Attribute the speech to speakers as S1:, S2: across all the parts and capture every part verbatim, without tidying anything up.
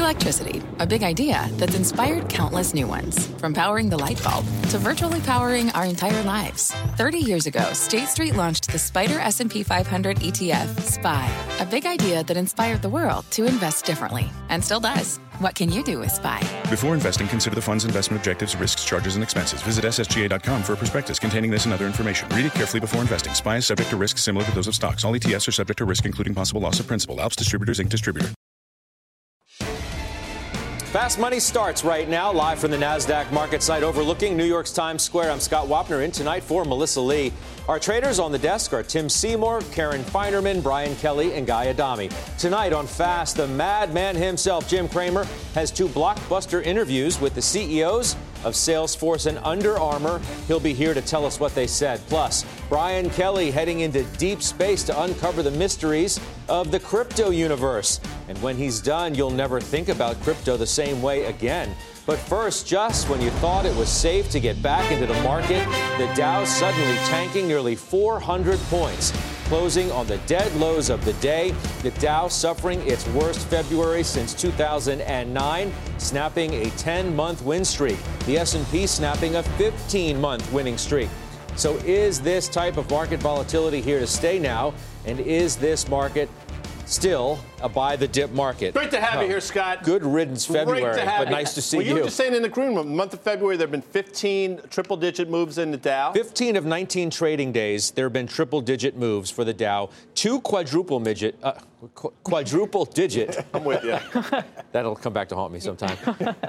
S1: Electricity, a big idea that's inspired countless new ones. From powering the light bulb to virtually powering our entire lives. thirty years ago, State Street launched the Spider S and P five hundred E T F, S P Y. A big idea that inspired the world to invest differently. And still does. What can you do with S P Y?
S2: Before investing, consider the fund's investment objectives, risks, charges, and expenses. Visit S S G A dot com for a prospectus containing this and other information. Read it carefully before investing. S P Y is subject to risks similar to those of stocks. All E T Fs are subject to risk, including possible loss of principal. Alps Distributors, Incorporated Distributor.
S3: Fast Money starts right now, live from the NASDAQ market site overlooking New York's Times Square. I'm Scott Wapner, in tonight for Melissa Lee. Our traders on the desk are Tim Seymour, Karen Feinerman, Brian Kelly, and Guy Adami. Tonight on Fast, the madman himself, Jim Cramer, has two blockbuster interviews with the C E Os of Salesforce and Under Armour. He'll be here to tell us what they said. Plus, Brian Kelly heading into deep space to uncover the mysteries of the crypto universe. And when he's done, you'll never think about crypto the same way again. But first, just when you thought it was safe to get back into the market, the Dow suddenly tanking nearly four hundred points. Closing on the dead lows of the day, the Dow suffering its worst February since two thousand nine, snapping a ten-month win streak. The S and P snapping a fifteen-month winning streak. So is this type of market volatility here to stay now? And is this market still a buy the dip market?
S4: Great to have
S3: oh,
S4: you here, Scott.
S3: Good riddance February,
S4: Great to have
S3: but
S4: you.
S3: nice to see
S4: well,
S3: you.
S4: You were just saying in the green room, the month of February, there have been fifteen triple-digit moves in the Dow.
S3: fifteen of nineteen trading days, there have been triple-digit moves for the Dow. Two quadruple midget, uh, qu- quadruple digit.
S4: I'm with you.
S3: That'll come back to haunt me sometime.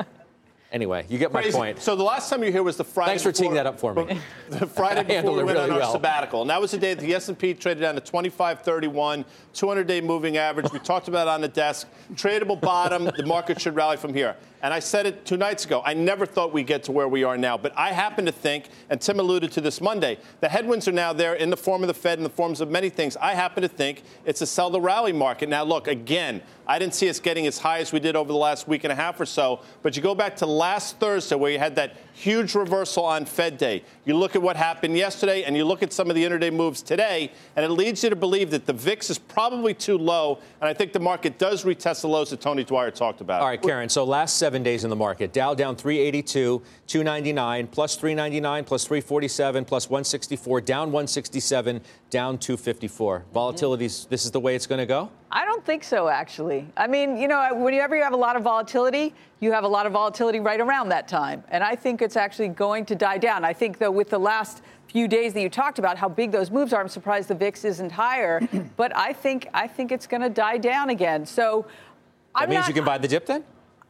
S3: Anyway, you get my
S4: Crazy.
S3: point.
S4: So the last time you were here was the Friday
S3: Thanks for
S4: before,
S3: teeing that up for me.
S4: The Friday before we went
S3: really
S4: on our
S3: well.
S4: sabbatical. And that was the day that the S and P traded down to twenty-five thirty-one, two hundred day moving average. We talked about it on the desk. Tradable bottom. The market should rally from here. And I said it two nights ago. I never thought we'd get to where we are now. But I happen to think, and Tim alluded to this Monday, the headwinds are now there in the form of the Fed, in the forms of many things. I happen to think it's a sell the rally market. Now, look, again, I didn't see us getting as high as we did over the last week and a half or so. But you go back to last Thursday where you had that huge reversal on Fed Day. You look at what happened yesterday and you look at some of the intraday moves today, and it leads you to believe that the V I X is probably too low. And I think the market does retest the lows that Tony Dwyer talked about.
S3: All right, Karen. So last seven days in the market, Dow down three eighty-two, two ninety-nine, plus three ninety-nine, plus three forty-seven, plus one sixty-four, down one sixty-seven, down two fifty-four. Volatility's, this is the way it's going to go?
S5: I don't think so, actually. I mean, you know, whenever you have a lot of volatility, you have a lot of volatility right around that time. And I think it's actually going to die down. I think, though, with the last few days that you talked about, how big those moves are, I'm surprised the V I X isn't higher. But I think I think it's going to die down again. So
S3: That
S5: I'm
S3: means
S5: not,
S3: you can buy the dip then?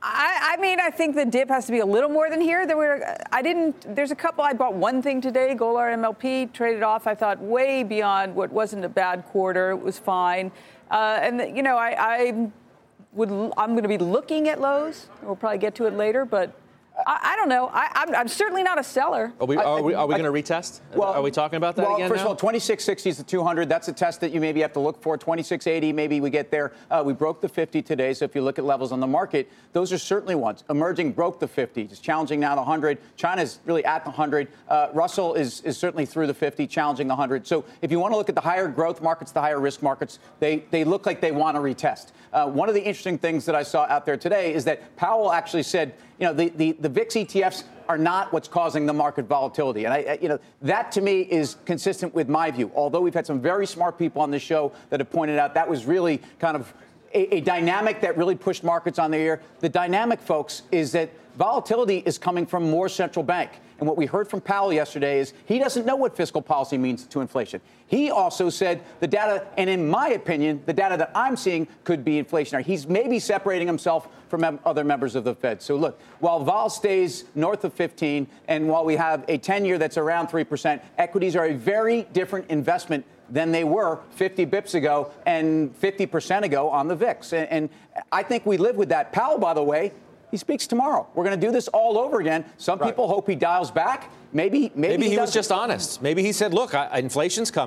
S5: I, I mean, I think the dip has to be a little more than here. There were, I didn't, there's a couple, I bought one thing today, Golar M L P, traded off, I thought, way beyond what wasn't a bad quarter. It was fine. Uh, and, the, you know, I, I would, I'm going to be looking at lows. We'll probably get to it later, but I, I don't know. I, I'm, I'm certainly not a seller.
S3: Are we, are we, are we going to retest?
S6: Well,
S3: are we talking about that
S6: well,
S3: again
S6: first
S3: now?
S6: of all, twenty-six sixty is the two hundred. That's a test that you maybe have to look for. twenty-six eighty, maybe we get there. Uh, we broke the fifty today, so if you look at levels on the market, those are certainly ones. Emerging broke the fifty. It's challenging now the one hundred. China's really at the one hundred. Uh, Russell is, is certainly through the fifty, challenging the one hundred. So if you want to look at the higher growth markets, the higher risk markets, they, they look like they want to retest. Uh, one of the interesting things that I saw out there today is that Powell actually said, you know, the, the, the V I X E T Fs are not what's causing the market volatility. And, I, I, you know, that to me is consistent with my view. Although we've had some very smart people on this show that have pointed out that was really kind of a, a dynamic that really pushed markets on the air. The dynamic, folks, is that volatility is coming from more central bank. And what we heard from Powell yesterday is he doesn't know what fiscal policy means to inflation. He also said the data, and in my opinion, the data that I'm seeing could be inflationary. He's maybe separating himself from mem- other members of the Fed. So look, while vol stays north of fifteen, and while we have a ten-year that's around three percent, equities are a very different investment than they were fifty bips ago and fifty percent ago on the V I X. And, and I think we live with that. Powell, by the way, he speaks tomorrow. We're going to do this all over again. Some people
S3: right.
S6: hope he dials back. Maybe, maybe,
S3: maybe he,
S6: he
S3: was just honest. Maybe he said, look, I, inflation's coming.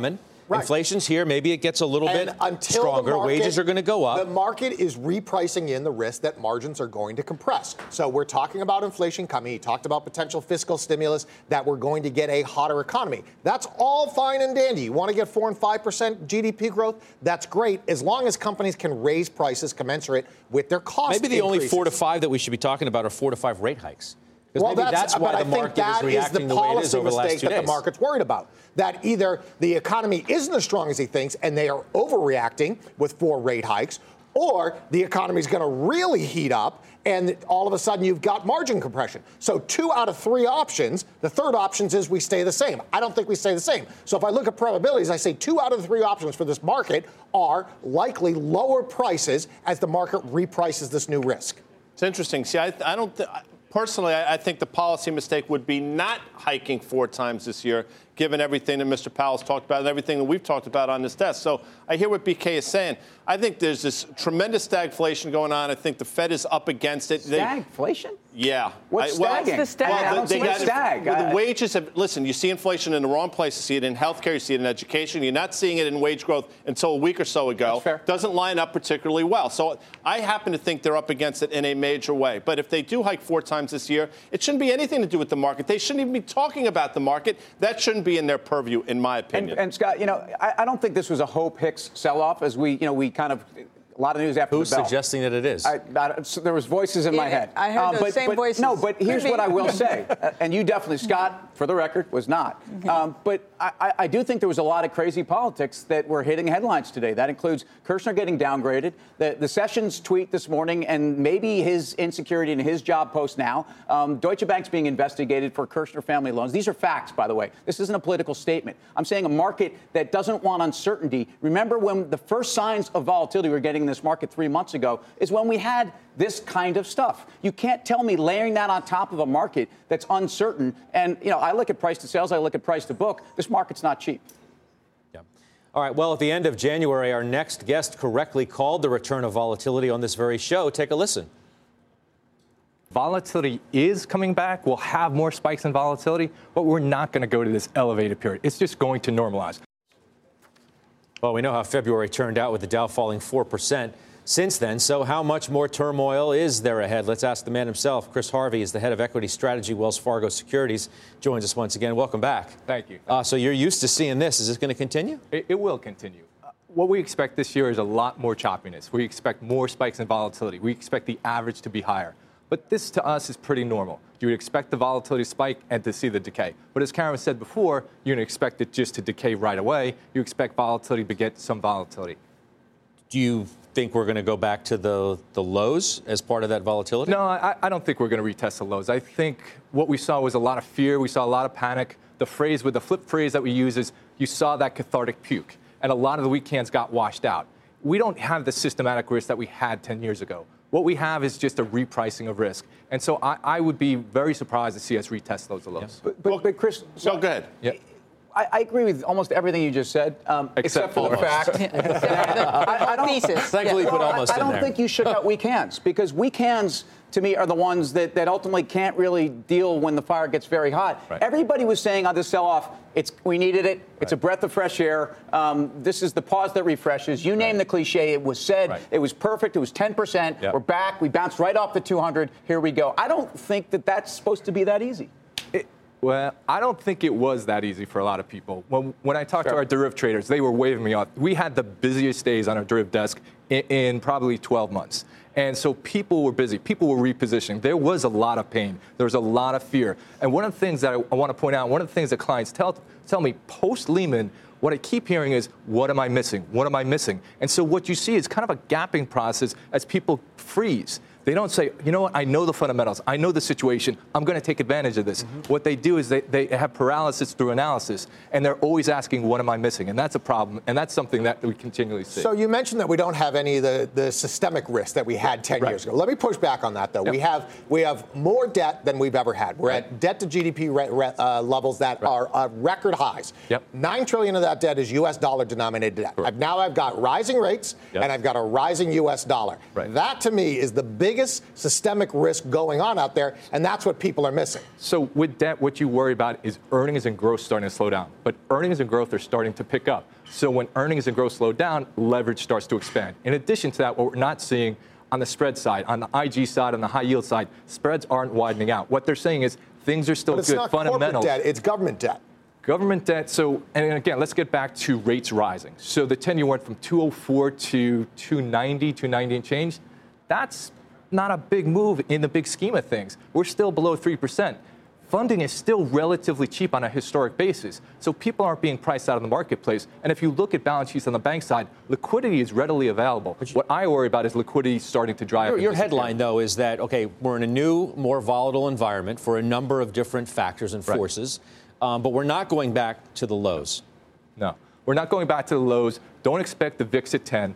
S7: Right.
S3: Inflation's here. Maybe it gets a little
S7: and
S3: bit
S7: until
S3: stronger.
S7: Market,
S3: Wages are going to go up.
S7: The market is repricing in the risk that margins are going to compress. So we're talking about inflation coming. He talked about potential fiscal stimulus, that we're going to get a hotter economy. That's all fine and dandy. You want to get four and five percent G D P growth? That's great, as long as companies can raise prices commensurate with their cost
S3: Maybe the
S7: increases.
S3: only four to five that we should be talking about are four to five rate hikes.
S7: Well,
S3: maybe
S7: that's,
S3: that's why
S7: but
S3: the
S7: I think
S3: market
S7: that
S3: is
S7: is
S3: reacting
S7: the
S3: the way it is
S7: policy
S3: over the last
S7: mistake
S3: two
S7: that
S3: days.
S7: the market's worried about. That either the economy isn't as strong as he thinks and they are overreacting with four rate hikes, or the economy is going to really heat up and all of a sudden you've got margin compression. So two out of three options. The third option is we stay the same. I don't think we stay the same. So if I look at probabilities, I say two out of the three options for this market are likely lower prices as the market reprices this new risk.
S4: It's interesting. See, I, I don't th- personally, I, I think the policy mistake would be not hiking four times this year, given everything that Mister Powell's talked about and everything that we've talked about on this desk. So I hear what B K is saying. I think there's this tremendous stagflation going on. I think the Fed is up against it.
S6: Stagflation?
S4: Yeah.
S6: What's
S4: I, well,
S6: stagging?
S5: the stag?
S4: Well,
S6: I don't
S4: they
S6: see
S4: got
S6: stag.
S4: Well,
S6: I-
S4: the wages have, listen, you see inflation in the wrong place. You see it in healthcare. You see it in education. You're not seeing it in wage growth until a week or so ago.
S6: That's fair.
S4: Doesn't line up particularly well. So I happen to think they're up against it in a major way. But if they do hike four times this year, it shouldn't be anything to do with the market. They shouldn't even be talking about the market. That shouldn't be in their purview, in my
S6: And,
S4: opinion.
S6: and Scott, you know, I, I don't think this was a Hope Hicks sell-off, as we, you know, we kind of a lot of news after
S3: Who's
S6: the bell.
S3: suggesting that it is?
S6: I, I, so there was voices in
S5: Yeah,
S6: my head.
S5: I heard those
S6: but,
S5: same
S6: but,
S5: voices.
S6: No, but here's
S5: Could
S6: what
S5: be.
S6: I will say, uh, and you definitely, Scott, for the record, was not. Um, but I, I, I do think there was a lot of crazy politics that were hitting headlines today. That includes Kirshner getting downgraded, the, the Sessions tweet this morning, and maybe his insecurity in his job post now. Um, Deutsche Bank's being investigated for Kirshner family loans. These are facts, by the way. This isn't a political statement. I'm saying a market that doesn't want uncertainty. Remember when the first signs of volatility we were getting in this market three months ago is when we had this kind of stuff. You can't tell me layering that on top of a market that's uncertain. And, you know, I look at price to sales, I look at price to book. This market's not cheap.
S3: Yeah. All right. Well, at the end of January, our next guest correctly called the return of volatility on this very show. Take a listen.
S8: Volatility is coming back. We'll have more spikes in volatility, but we're not going to go to this elevated period. It's just going to normalize.
S3: Well, we know how February turned out with the Dow falling four percent since then. So how much more turmoil is there ahead? Let's ask the man himself. Chris Harvey is the head of equity strategy, Wells Fargo Securities, joins us once again. Welcome back.
S8: Thank you.
S3: Uh, so you're used to seeing this. Is this going to continue?
S8: It, it will continue. Uh, what we expect this year is a lot more choppiness. We expect more spikes in volatility. We expect the average to be higher. But this, to us, is pretty normal. You would expect the volatility to spike and to see the decay. But as Karen said before, you don't expect it just to decay right away. You expect volatility to get some volatility.
S3: Do you think we're going to go back to the, the lows as part of that volatility?
S8: No, I, I don't think we're going to retest the lows. I think what we saw was a lot of fear. We saw a lot of panic. The phrase with the flip phrase that we use is you saw that cathartic puke. And a lot of the weak hands got washed out. We don't have the systematic risk that we had ten years ago. What we have is just a repricing of risk. And so I, I would be very surprised to see us retest those lows.
S3: Yes.
S6: But, but, but Chris,
S4: so go ahead.
S8: Yep.
S6: I, I agree with almost everything you just said, um, except,
S8: Except
S6: for the
S8: for-
S6: fact
S5: I, I don't, thesis.
S3: Thankfully, you put
S6: Well,
S3: almost
S6: I, I
S3: in
S6: don't
S3: there.
S6: think you should out weak hands, because weak hands, to me, are the ones that, that ultimately can't really deal when the fire gets very hot.
S8: Right.
S6: Everybody was saying on the sell-off, it's we needed it. It's
S8: Right.
S6: a breath of fresh air. Um, this is the pause that refreshes. You name the cliche. It was said.
S8: Right.
S6: It was perfect. It was ten percent.
S8: Yep.
S6: We're back. We bounced right off the two hundred. Here we go. I don't think that that's supposed to be that easy.
S8: It, well, I don't think it was that easy for a lot of people. When, when I talked
S6: Sure.
S8: to our derivative traders, they were waving me off. We had the busiest days on our derivative desk in, in probably twelve months. And so people were busy. People were repositioning. There was a lot of pain. There was a lot of fear. And one of the things that I, I want to point out, one of the things that clients tell, tell me post-Lehman, what I keep hearing is, what am I missing? What am I missing? And so what you see is kind of a gapping process as people freeze. They don't say, you know what, I know the fundamentals. I know the situation. I'm going to take advantage of this. Mm-hmm. What they do is they, they have paralysis through analysis, and they're always asking, what am I missing? And that's a problem, and that's something that we continually see.
S7: So you mentioned that we don't have any of the, the systemic risk that we had ten
S8: Right.
S7: years ago. Let me push back on that, though.
S8: Yep.
S7: We have we have more debt than we've ever had. We're
S8: Right.
S7: at debt to G D P re, re, uh, levels that
S8: Right.
S7: are uh, record highs.
S8: Yep.
S7: Nine trillion of that debt is U S dollar denominated debt.
S8: Correct.
S7: I've, now I've got rising rates
S8: Yep.
S7: and I've got a rising U S dollar.
S8: Right.
S7: That to me is the big biggest systemic risk going on out there, and that's what people are missing.
S8: So with debt, what you worry about is earnings and growth starting to slow down. But earnings and growth are starting to pick up. So when earnings and growth slow down, leverage starts to expand. In addition to that, what we're not seeing on the spread side, on the I G side, on the high yield side, spreads aren't widening out. What they're saying is things are still
S7: but it's
S8: good.
S7: Not
S8: Fundamentals.
S7: Corporate debt, it's government debt.
S8: Government debt, so, and again, let's get back to rates rising. So the ten-year went from two oh four to two ninety, two ninety and change. That's not a big move in the big scheme of things. We're still below three percent. Funding is still relatively cheap on a historic basis. So people aren't being priced out of the marketplace. And if you look at balance sheets on the bank side, liquidity is readily available. What I worry about is liquidity starting to dry
S3: your,
S8: up.
S3: Your headline, though, is that, okay, we're in a new, more volatile environment for a number of different factors and forces. Right. Um, but we're not going back to the lows.
S8: No, we're not going back to the lows. Don't expect the V I X at ten.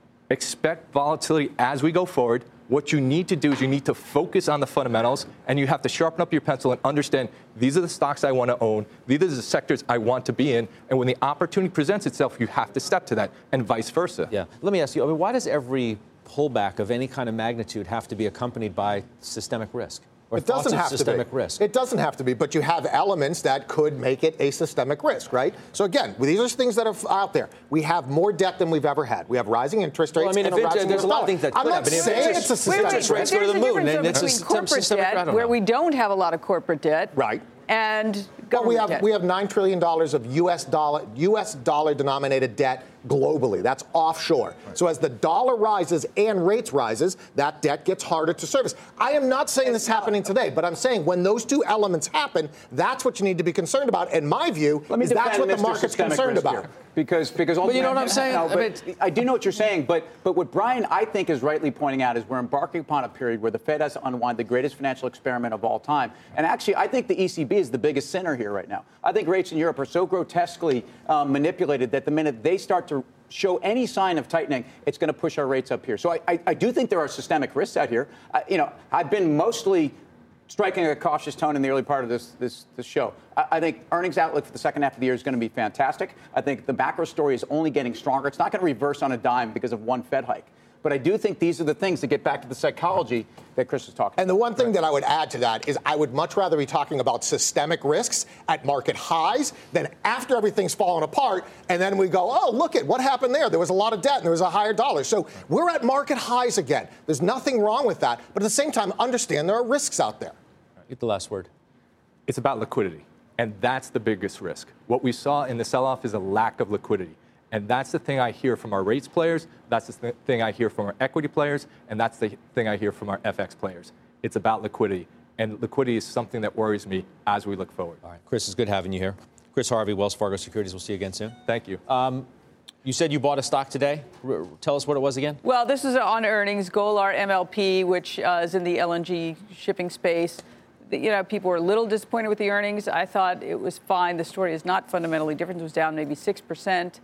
S8: Expect volatility as we go forward. What you need to do is you need to focus on the fundamentals, and you have to sharpen up your pencil and understand these are the stocks I want to own. These are the sectors I want to be in. And when the opportunity presents itself, you have to step to that, and vice versa.
S3: Yeah. Let me ask you, I mean, why does every pullback of any kind of magnitude have to be accompanied by systemic risk? Or
S7: it doesn't have
S3: systemic
S7: to be.
S3: risk.
S7: It doesn't have to be, but you have elements that could make it a systemic risk, right? So again, these are things that are out there. We have more debt than we've ever had. We have rising interest rates.
S3: Well, I mean,
S7: and
S3: if
S7: a
S3: it,
S7: rising
S3: there's a lot of
S7: dollar.
S3: things that could
S7: I'm not
S3: happen.
S7: saying it's a systemic
S3: interest rates go to the moon, and it's a
S5: between corporate
S3: systemic
S5: debt, where we don't have a lot of corporate debt,
S7: right,
S5: and
S7: well, we have
S5: debt.
S7: we have nine trillion dollars of U S dollar U S dollar denominated debt globally. That's offshore. Right. So as the dollar rises and rates rises, that debt gets harder to service. I am not saying this is happening today, but I'm saying when those two elements happen, that's what you need to be concerned about. In my view,
S6: Let me
S7: is that's what the
S6: Mister
S7: market's
S6: Systemic
S7: concerned about.
S6: Here. Because, because
S3: but you know what I'm saying?
S6: No,
S3: I, mean,
S6: I do know what you're saying, but but what Brian, I think, is rightly pointing out is we're embarking upon a period where the Fed has to unwind the greatest financial experiment of all time. And actually, I think the E C B is the biggest sinner here right now. I think rates in Europe are so grotesquely um, manipulated that the minute they start to show any sign of tightening, it's going to push our rates up here. So I, I, I do think there are systemic risks out here. I, you know, I've been mostly striking a cautious tone in the early part of this this, this show. I, I think earnings outlook for the second half of the year is going to be fantastic. I think the macro story is only getting stronger. It's not going to reverse on a dime because of one Fed hike. But I do think these are the things that get back to the psychology that Chris is talking about.
S7: And the one thing that I would add to that is I would much rather be talking about systemic risks at market highs than after everything's fallen apart, and then we go, oh, look at what happened there. There was a lot of debt and there was a higher dollar. So we're at market highs again. There's nothing wrong with that. But at the same time, understand there are risks out there.
S3: Get the last word.
S8: It's about liquidity, and that's the biggest risk. What we saw in the sell-off is a lack of liquidity. And that's the thing I hear from our rates players, that's the th- thing I hear from our equity players, and that's the thing I hear from our F X players. It's about liquidity. And liquidity is something that worries me as we look forward.
S3: All right, Chris, it's good having you here. Chris Harvey, Wells Fargo Securities. We'll see you again soon.
S8: Thank you.
S3: Um, you said you bought a stock today. R- tell us what it was again.
S5: Well, this is on earnings. Golar M L P, which uh, is in the L N G shipping space. You know, people were a little disappointed with the earnings. I thought it was fine. The story is not fundamentally different. It was down maybe six percent.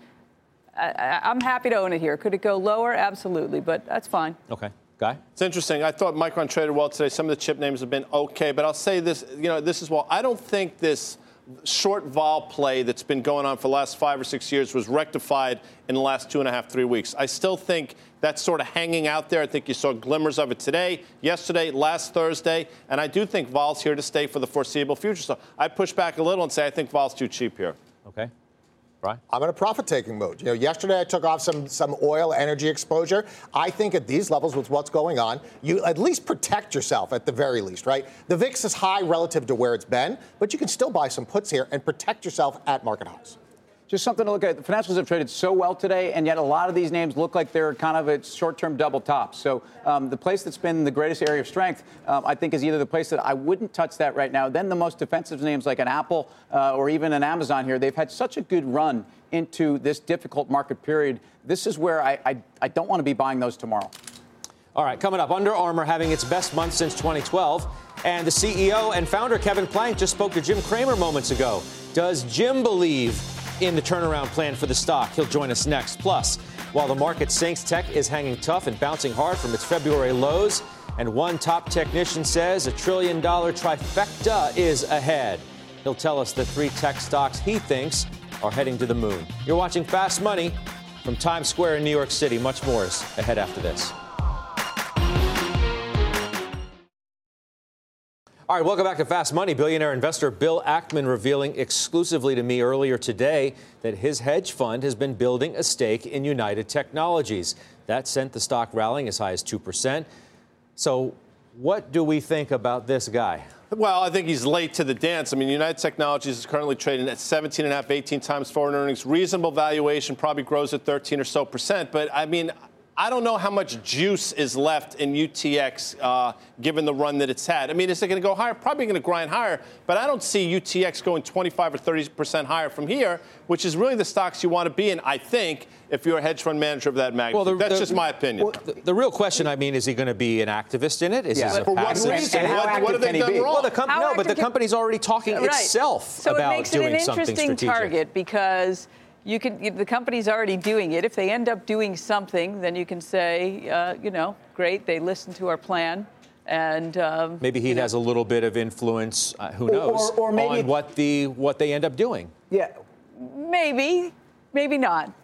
S5: I, I'm happy to own it here. Could it go lower? Absolutely, but that's fine.
S3: Okay. Guy?
S4: It's interesting. I thought Micron traded well today. Some of the chip names have been okay, but I'll say this, you know, this is well, I don't think this short vol play that's been going on for the last five or six years was rectified in the last two and a half, three weeks. I still think that's sort of hanging out there. I think you saw glimmers of it today, yesterday, last Thursday, and I do think vol's here to stay for the foreseeable future. So I push back a little and say I think vol's too cheap here.
S3: Okay. Right.
S7: I'm in a profit-taking mode. You know, yesterday I took off some some oil energy exposure. I think at these levels with what's going on, you at least protect yourself at the very least, right? The V I X is high relative to where it's been, but you can still buy some puts here and protect yourself at market highs.
S6: Just something to look at. The financials have traded so well today, and yet a lot of these names look like they're kind of at short-term double tops. So um, the place that's been the greatest area of strength, um, I think, is either the place that I wouldn't touch that right now, then the most defensive names like an Apple uh, or even an Amazon here. They've had such a good run into this difficult market period. This is where I, I, I don't want to be buying those tomorrow.
S3: All right, coming up, Under Armour having its best month since twenty twelve. And the C E O and founder, Kevin Plank, just spoke to Jim Cramer moments ago. Does Jim believe in the turnaround plan for the stock? He'll join us next. Plus, while the market sinks, tech is hanging tough and bouncing hard from its February lows. And one top technician says a trillion dollar trifecta is ahead. He'll tell us the three tech stocks he thinks are heading to the moon. You're watching Fast Money from Times Square in New York City. Much more is ahead after this. All right, welcome back to Fast Money. Billionaire investor Bill Ackman revealing exclusively to me earlier today that his hedge fund has been building a stake in United Technologies. That sent the stock rallying as high as two percent. So what do we think about this guy?
S4: Well, I think he's late to the dance. I mean, United Technologies is currently trading at seventeen and a half, eighteen times forward earnings. Reasonable valuation, probably grows at thirteen or so percent. But, I mean, I don't know how much juice is left in U T X uh, given the run that it's had. I mean, is it going to go higher? Probably going to grind higher, but I don't see U T X going twenty-five or thirty percent higher from here, which is really the stocks you want to be in, I think, if you're a hedge fund manager of that magnitude. Well, the, That's the, just my opinion.
S3: Well, the, the real question, I mean, is he going to be an activist in it? Is
S6: yeah.
S3: he a
S4: For what
S3: passive
S4: reason?
S3: stake?
S4: What, what have they done wrong?
S3: Well, the com- no, but the company's already talking
S5: right.
S3: itself
S5: so
S3: about
S5: it makes
S3: doing
S5: it an
S3: something
S5: interesting
S3: strategic.
S5: target because you can, the company's already doing it. If they end up doing something, then you can say, uh, you know, great, they listened to our plan. And um,
S3: maybe he has know. a little bit of influence, uh, who knows,
S6: or, or maybe
S3: on what the what they end up doing.
S6: Yeah.
S5: Maybe, maybe not.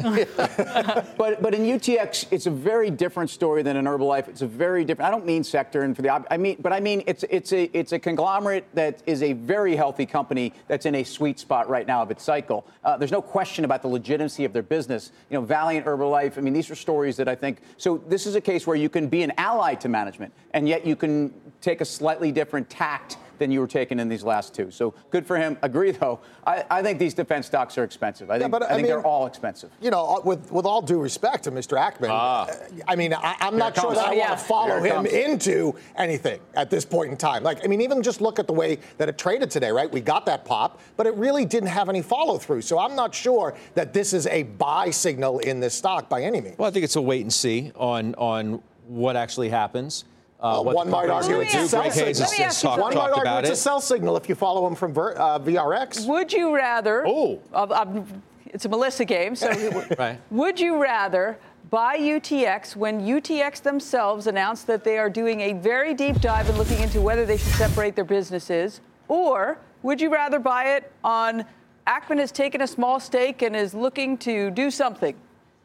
S6: but but in U T X, it's a very different story than in Herbalife. It's a very different. I don't mean sector, and for the I mean, but I mean it's it's a it's a conglomerate that is a very healthy company that's in a sweet spot right now of its cycle. Uh, there's no question about the legitimacy of their business. You know, Valiant, Herbalife. I mean, these are stories that I think. So this is a case where you can be an ally to management, and yet you can take a slightly different tact than you were taking in these last two. So good for him. Agree, though. I, I think these defense stocks are expensive. I think, yeah, but, I, I think mean, they're all expensive.
S7: You know, with with all due respect to Mister Ackman, ah. I mean, I, I'm not sure that I yeah. want to follow him comes. into anything at this point in time. Like, I mean, even just look at the way that it traded today, right? We got that pop, but it really didn't have any follow through. So I'm not sure that this is a buy signal in this stock by any means.
S3: Well, I think it's a wait and see on on what actually happens.
S7: Uh,
S3: uh,
S7: one might argue it's a sell signal.
S3: Talk,
S7: one might argue it's
S3: it.
S7: a sell signal if you follow him from Ver, uh, V R X.
S5: Would you rather?
S4: Oh,
S5: uh, uh, it's a Melissa game. So,
S3: right.
S5: Would you rather buy U T X when U T X themselves announced that they are doing a very deep dive and looking into whether they should separate their businesses, or would you rather buy it on Ackman has taken a small stake and is looking to do something?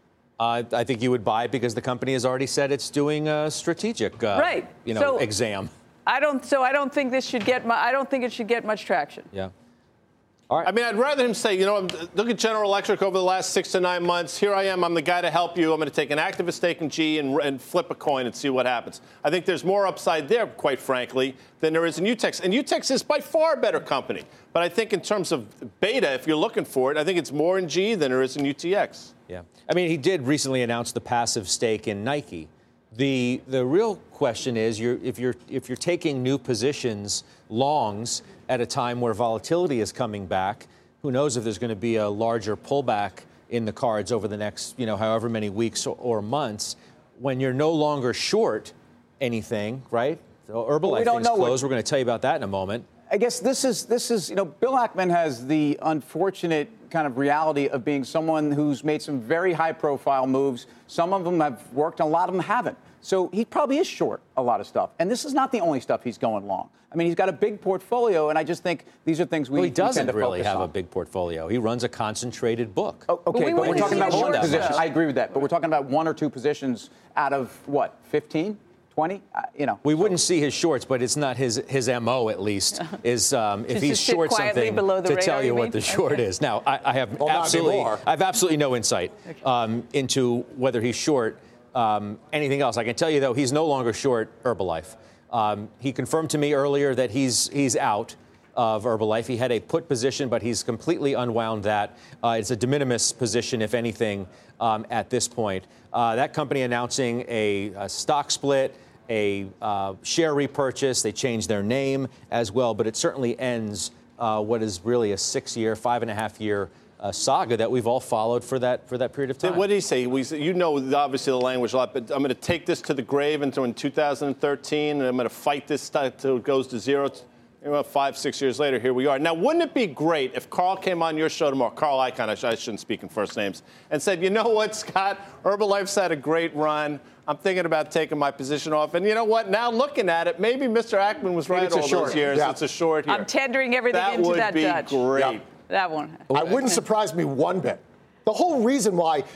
S3: Uh, I think you would buy it because the company has already said it's doing a strategic, uh,
S5: right.
S3: you know,
S5: so
S3: exam.
S5: I don't. So I don't think this should get. Mu- I don't think it should get much traction.
S3: Yeah. All right.
S4: I mean, I'd rather him say, you know, look at General Electric over the last six to nine months. Here I am. I'm the guy to help you. I'm going to take an activist stake in G and, and flip a coin and see what happens. I think there's more upside there, quite frankly, than there is in U T X. And U T X is by far a better company. But I think in terms of beta, if you're looking for it, I think it's more in G than there is in U T X.
S3: Yeah. I mean, he did recently announce the passive stake in Nike. The the real question is, you're, if you're if you're taking new positions, longs, at a time where volatility is coming back, who knows if there's going to be a larger pullback in the cards over the next, you know, however many weeks or, or months, when you're no longer short anything, right? So Herbalife thing's closed. We're going to tell you about that in a moment.
S6: I guess this is this is you know, Bill Ackman has the unfortunate kind of reality of being someone who's made some very high-profile moves. Some of them have worked, and a lot of them haven't. So he probably is short a lot of stuff. And this is not the only stuff he's going long. I mean, he's got a big portfolio, and I just think these are things we,
S3: well, he doesn't
S6: we tend to
S3: really have
S6: on.
S3: a big portfolio. He runs a concentrated book.
S6: Oh, okay,
S5: but, we
S6: but we're talking about one position. I agree with that. But we're talking about one or two positions out of, what, fifteen? twenty, uh, you know.
S3: We so. wouldn't see his shorts, but it's not his his M O, at least, is um, if he's short something to
S5: radar,
S3: tell you,
S5: you
S3: what the short
S5: okay.
S3: is. Now, I, I have
S7: well,
S3: absolutely I have absolutely no insight um, into whether he's short um, anything else. I can tell you, though, he's no longer short Herbalife. Um, he confirmed to me earlier that he's he's out of Herbalife. He had a put position, but he's completely unwound that. Uh, it's a de minimis position, if anything, um, at this point. Uh, that company announcing a, a stock split, a uh, share repurchase. They changed their name as well, but it certainly ends uh, what is really a six-year, five-and-a-half-year uh, saga that we've all followed for that for that period of time.
S4: What did he say? We, you know, obviously the language a lot, but I'm going to take this to the grave until in two thousand thirteen, and I'm going to fight this until it goes to zero. You know, five, six years later, here we are. Now, wouldn't it be great if Carl came on your show tomorrow, Carl Icahn, I, sh- I shouldn't speak in first names, and said, you know what, Scott, Herbalife's had a great run. I'm thinking about taking my position off. And you know what? Now looking at it, maybe Mister Ackman was right all those years. Yeah. It's a short here.
S5: I'm tendering everything
S4: that
S5: into that
S4: That would be
S5: Dutch.
S4: great.
S5: Yeah. That one.
S7: I wouldn't surprise me one bit. The whole reason why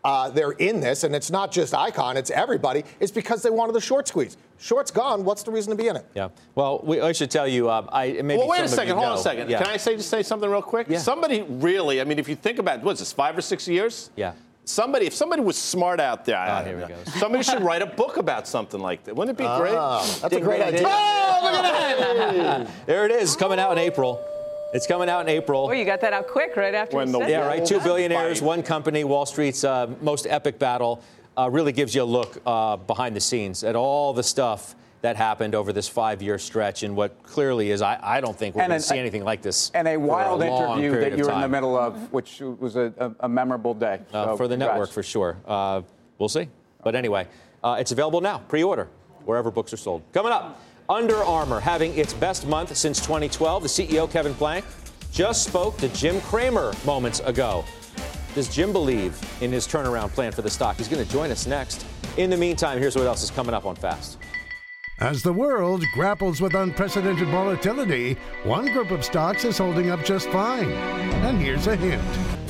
S7: uh, they're in this, and it's not just Icon, it's everybody, it's because they wanted the short squeeze. Short's gone. What's the reason to be in it?
S3: Yeah. Well, we, I should tell you, uh, I maybe.
S4: Well, wait a
S3: some of
S4: second.
S3: you
S4: Hold on
S3: know.
S4: a second.
S3: Yeah.
S4: Can I say just say something real quick?
S3: Yeah.
S4: Somebody really, I mean, if you think about it, what's this, five or six years?
S3: Yeah.
S4: Somebody, if somebody was smart out there,
S3: Ah,
S4: I
S3: here
S4: don't
S3: we
S4: know,
S3: go.
S4: somebody should write a book about something like that. Wouldn't it be
S7: Ah,
S4: great?
S7: that's a
S3: Ding,
S7: great
S3: ding,
S7: idea.
S3: ding.
S4: Oh, look at that!
S3: There it is, coming out in April. It's coming out in April.
S5: Oh, you got that out quick right after
S4: When
S5: you
S4: the-
S5: said
S3: Yeah,
S5: that.
S3: right. Two billionaires,
S4: Fight.
S3: one company. Wall Street's uh, most epic battle uh, really gives you a look uh, behind the scenes at all the stuff that happened over this five-year stretch, and what clearly is, I, I don't think we're
S6: And
S3: going
S6: an-
S3: to see anything like this.
S6: And a
S3: for
S6: wild
S3: a long
S6: interview
S3: period
S6: that you
S3: of
S6: were in the
S3: time.
S6: middle of, which was a, a, a memorable day.
S3: Uh,
S6: So
S3: for the
S6: congrats.
S3: network, for sure. Uh, we'll see. But anyway, uh, it's available now. Pre-order wherever books are sold. Coming up, Under Armour having its best month since twenty twelve. The C E O, Kevin Plank, just spoke to Jim Cramer moments ago. Does Jim believe in his turnaround plan for the stock? He's going to join us next. In the meantime, here's what else is coming up on Fast.
S9: As the world grapples with unprecedented volatility, one group of stocks is holding up just fine. And here's a hint.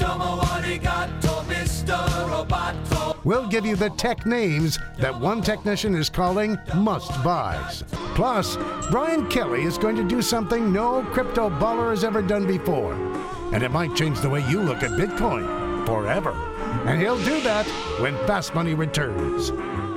S9: We'll give you the tech names that one technician is calling must-buys. Plus, Brian Kelly is going to do something no crypto baller has ever done before. And it might change the way you look at Bitcoin forever. And he'll do that when Fast Money returns.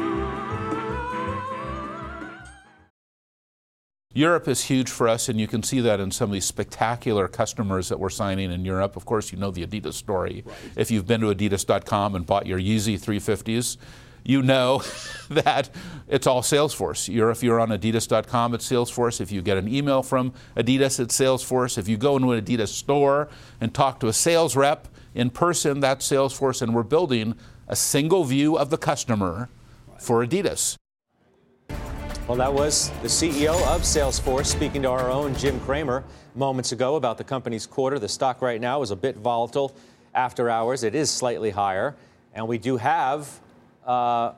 S10: Europe is huge for us, and you can see that in some of these spectacular customers that we're signing in Europe. Of course, you know the Adidas story. Right. If you've been to adidas dot com and bought your Yeezy three fifties, you know that it's all Salesforce. You're, if you're on adidas dot com, it's Salesforce. If you get an email from Adidas, it's Salesforce. If you go into an Adidas store and talk to a sales rep in person, that's Salesforce. And we're building a single view of the customer for Adidas.
S3: Well, that was the C E O of Salesforce speaking to our own Jim Cramer moments ago about the company's quarter. The stock right now is a bit volatile after hours. It is slightly higher. And we do have, uh,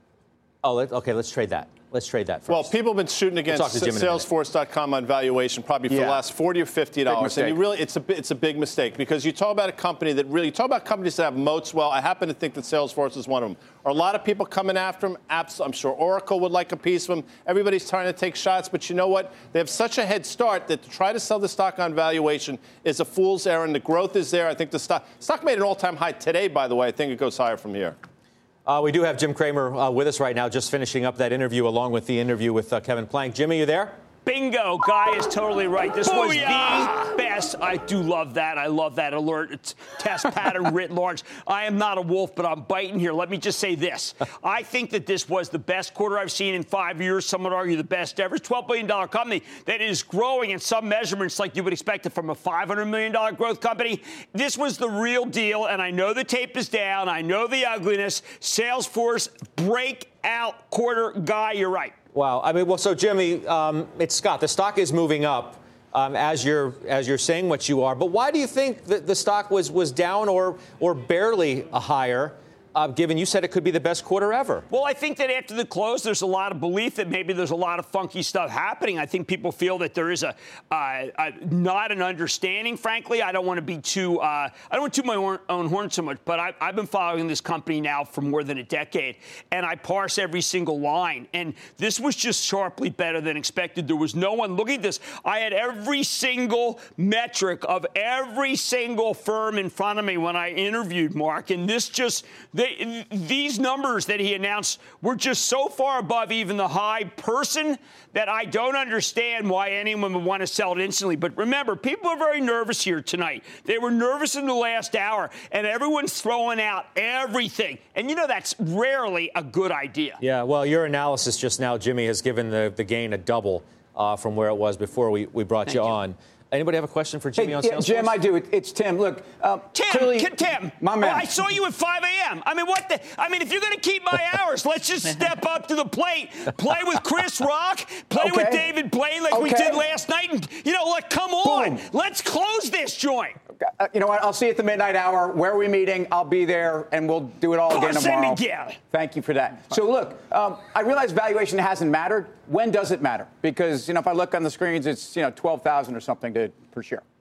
S3: oh, let, okay, let's trade that. Let's trade that first.
S4: Well, people have been shooting against
S3: We'll talk to Jim in a minute.
S4: Salesforce dot com on valuation probably for
S6: Yeah.
S4: the last forty or fifty dollars. And you really, it's a bi- it's a big mistake because you talk about a company that really, you talk about companies that have moats. Well, I happen to think that Salesforce is one of them. Are a lot of people coming after them? Apps, I'm sure Oracle would like a piece of them. Everybody's trying to take shots, but you know what? They have such a head start that to try to sell the stock on valuation is a fool's errand. The growth is there. I think the stock stock made an all-time high today, by the way. I think it goes higher from here.
S3: Uh, we do have Jim Cramer uh, with us right now, just finishing up that interview along with the interview with uh, Kevin Plank. Jimmy, you there?
S11: Bingo. Guy is totally right. This was
S3: Booyah!
S11: the best. I do love that. I love that alert. It's test pattern writ large. I am not a wolf, but I'm biting here. Let me just say this. I think that this was the best quarter I've seen in five years. Some would argue the best ever. It's a twelve billion dollars company that is growing in some measurements like you would expect it from a five hundred million dollars growth company. This was the real deal, and I know the tape is down. I know the ugliness. Salesforce breakout quarter. Guy, you're right.
S3: Wow. I mean, well, so Jimmy, um, it's Scott. The stock is moving up um, as you're as you're saying what you are. But why do you think that the stock was was down or or barely a higher? Uh, given you said it could be the best quarter ever.
S11: Well, I think that after the close, there's a lot of belief that maybe there's a lot of funky stuff happening. I think people feel that there is a, uh, a not an understanding. Frankly, I don't want to be too uh, I don't want to toot my own, own horn so much, but I, I've been following this company now for more than a decade, and I parse every single line. And this was just sharply better than expected. There was no one looking at this. I had every single metric of every single firm in front of me when I interviewed Mark, and this just they, these numbers that he announced were just so far above even the high person that I don't understand why anyone would want to sell it instantly. But remember, people are very nervous here tonight. They were nervous in the last hour, and everyone's throwing out everything. And, you know, that's rarely a good idea.
S3: Yeah, well, your analysis just now, Jimmy, has given the, the gain a double uh, from where it was before we, we brought you,
S11: you
S3: on. Anybody have a question for Jimmy
S6: Hey,
S3: on
S6: yeah,
S3: Salesforce?
S6: Jim, I do. It, it's Tim. Look, uh,
S11: Tim,
S6: clearly,
S11: Tim, Tim,
S6: my man.
S11: Oh, I saw you at five a.m. I mean, what the? I mean, if you're going to keep my hours, let's just step up to the plate. Play with Chris Rock. Play
S6: Okay.
S11: with David Blaine like we
S6: Okay.
S11: did last night. And, you know, like, come on.
S6: Boom.
S11: Let's close this joint.
S6: Uh, you know what? I'll see you at the midnight hour. Where are we meeting? I'll be there, and we'll do it all
S11: Of
S6: again
S11: course,
S6: tomorrow.
S11: Miguel.
S6: Thank you for that. So, look, um, I realize valuation hasn't mattered. When does it matter? Because, you know, if I look on the screens, it's, you know, twelve thousand or something to, per share.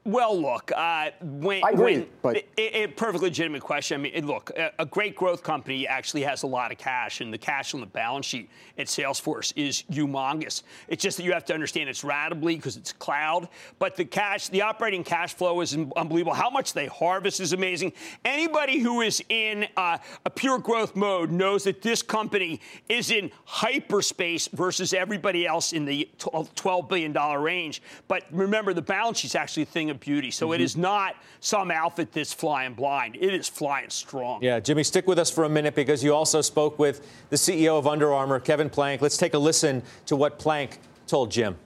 S11: Well, look, uh, when,
S12: I agree,
S11: when
S12: but
S11: it, it, perfectly legitimate question. I mean, it, look, a, a great growth company actually has a lot of cash, and the cash on the balance sheet at Salesforce is humongous. It's just that you have to understand it's ratably because it's cloud, but the cash, the operating cash flow is unbelievable. How much they harvest is amazing. Anybody who is in uh, a pure growth mode knows that this company is in hyperspace versus everybody else in the twelve billion dollars range. But remember, the balance sheet's actually a thing of beauty. So mm-hmm. it is not some outfit that's flying blind. It is flying strong.
S3: Yeah, Jimmy, stick with us for a minute because you also spoke with the C E O of Under Armour, Kevin Plank. Let's take a listen to what Plank told Jim.